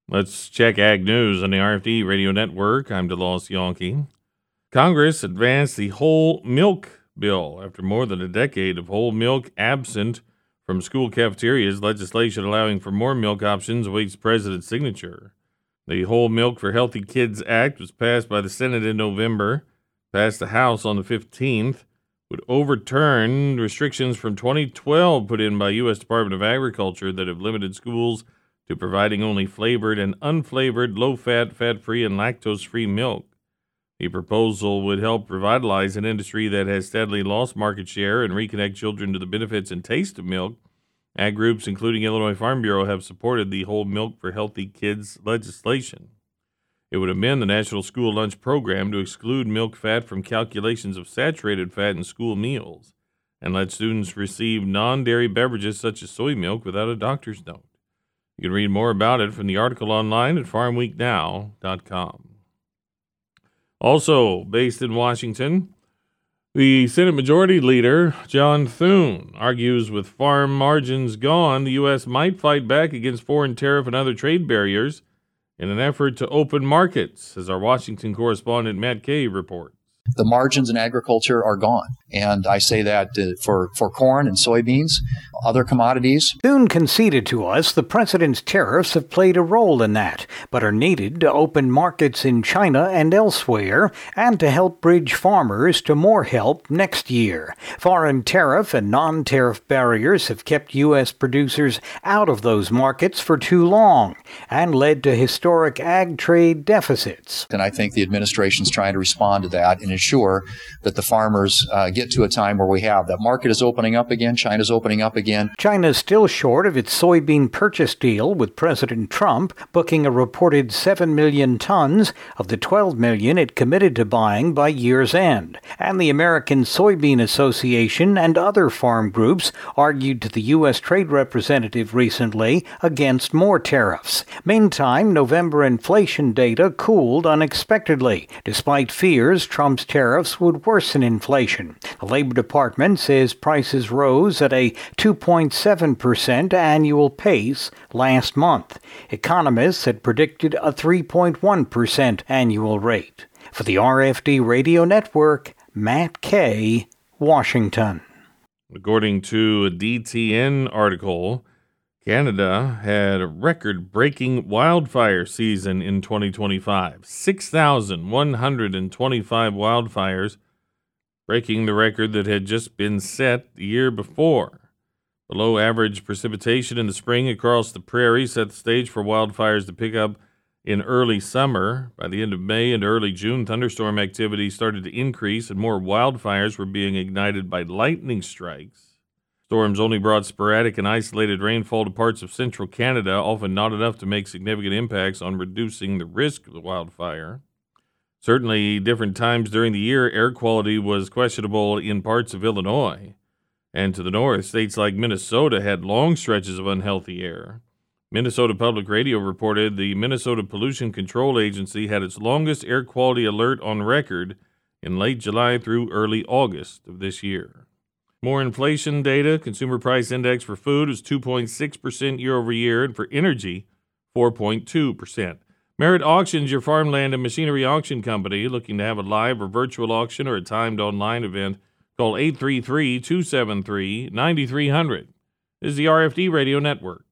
Let's check Ag News on the RFD Radio Network. I'm DeLoss Yonke. Congress advanced the whole milk bill. After more than a decade of whole milk absent from school cafeterias, legislation allowing for more milk options awaits the president's signature. The Whole Milk for Healthy Kids Act was passed by the Senate in November, passed the House on the 15th, would overturn restrictions from 2012 put in by U.S. Department of Agriculture that have limited schools to providing only flavored and unflavored, low-fat, fat-free, and lactose-free milk. The proposal would help revitalize an industry that has steadily lost market share and reconnect children to the benefits and taste of milk. Ag groups, including Illinois Farm Bureau, have supported the Whole Milk for Healthy Kids legislation. It would amend the National School Lunch Program to exclude milk fat from calculations of saturated fat in school meals and let students receive non-dairy beverages such as soy milk without a doctor's note. You can read more about it from the article online at farmweeknow.com. Also based in Washington, the Senate Majority Leader, John Thune, argues with farm margins gone, the U.S. might fight back against foreign tariff and other trade barriers in an effort to open markets, as our Washington correspondent Matt Kay reports. The margins in agriculture are gone. And I say that for corn and soybeans, other commodities. Thune conceded to us the president's tariffs have played a role in that, but are needed to open markets in China and elsewhere, and to help bridge farmers to more help next year. Foreign tariff and non-tariff barriers have kept U.S. producers out of those markets for too long, and led to historic ag trade deficits. And I think the administration's trying to respond to that and ensure that the farmers get to a time where we have that market is opening up again, China's opening up again. China's still short of its soybean purchase deal, with President Trump booking a reported 7 million tons of the 12 million it committed to buying by year's end. And the American Soybean Association and other farm groups argued to the U.S. Trade Representative recently against more tariffs. Meantime, November inflation data cooled unexpectedly, despite fears Trump's tariffs would worsen inflation. The Labor Department says prices rose at a 2.7% annual pace last month. Economists had predicted a 3.1% annual rate. For the RFD Radio Network, Matt Kay, Washington. According to a DTN article, Canada had a record-breaking wildfire season in 2025. 6,125 wildfires, breaking the record that had just been set the year before. Below-average precipitation in the spring across the prairie set the stage for wildfires to pick up in early summer. By the end of May and early June, thunderstorm activity started to increase, and more wildfires were being ignited by lightning strikes. Storms only brought sporadic and isolated rainfall to parts of central Canada, often not enough to make significant impacts on reducing the risk of the wildfire. Certainly, different times during the year, air quality was questionable in parts of Illinois. And to the north, states like Minnesota had long stretches of unhealthy air. Minnesota Public Radio reported the Minnesota Pollution Control Agency had its longest air quality alert on record in late July through early August of this year. More inflation data. Consumer price index for food is 2.6% year over year, and for energy, 4.2%. Merit Auctions, your farmland and machinery auction company. Looking to have a live or virtual auction or a timed online event? Call 833-273-9300. This is the RFD Radio Network.